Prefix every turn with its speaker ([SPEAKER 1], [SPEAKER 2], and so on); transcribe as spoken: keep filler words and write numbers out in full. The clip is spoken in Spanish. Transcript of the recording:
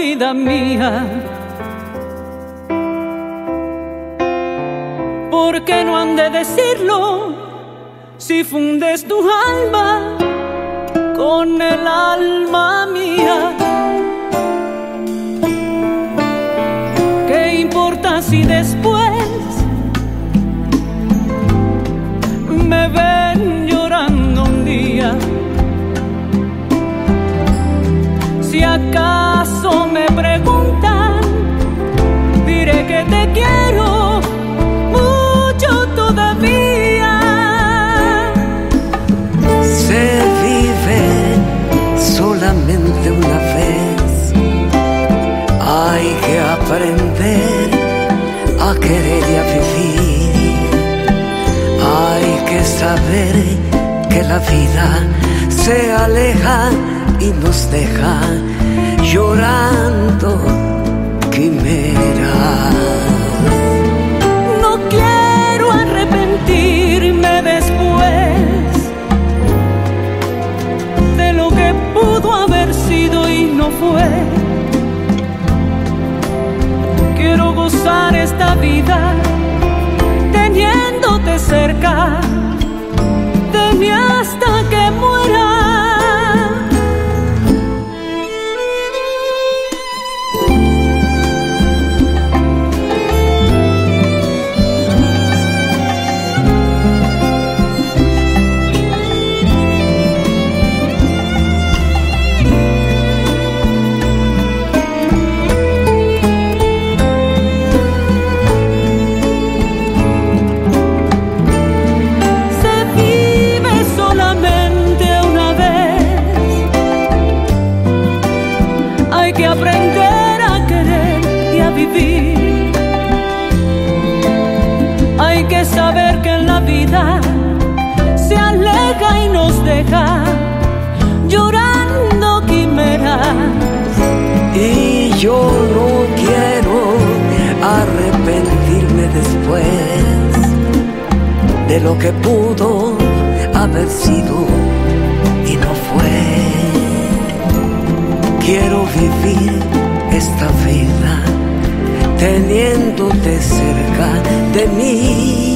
[SPEAKER 1] vida mía. ¿Por qué no han de decirlo si fundes tu alma con el alma mía? ¿Qué importa si después me ven llorando un día? Si acaso me preguntan, diré que te quiero mucho todavía.
[SPEAKER 2] Se vive solamente una vez. Hay que aprender a querer y a vivir. Hay que saber que la vida se aleja y nos deja llorando quimeras.
[SPEAKER 1] No quiero arrepentirme después de lo que pudo haber sido y no fue. Quiero gozar esta vida teniéndote cerca, de mí hasta que muera. Hay que saber que en la vida se aleja y nos deja llorando quimeras.
[SPEAKER 2] Y yo no quiero arrepentirme después de lo que pudo haber sido y no fue. Quiero vivir esta vida teniéndote cerca de mí.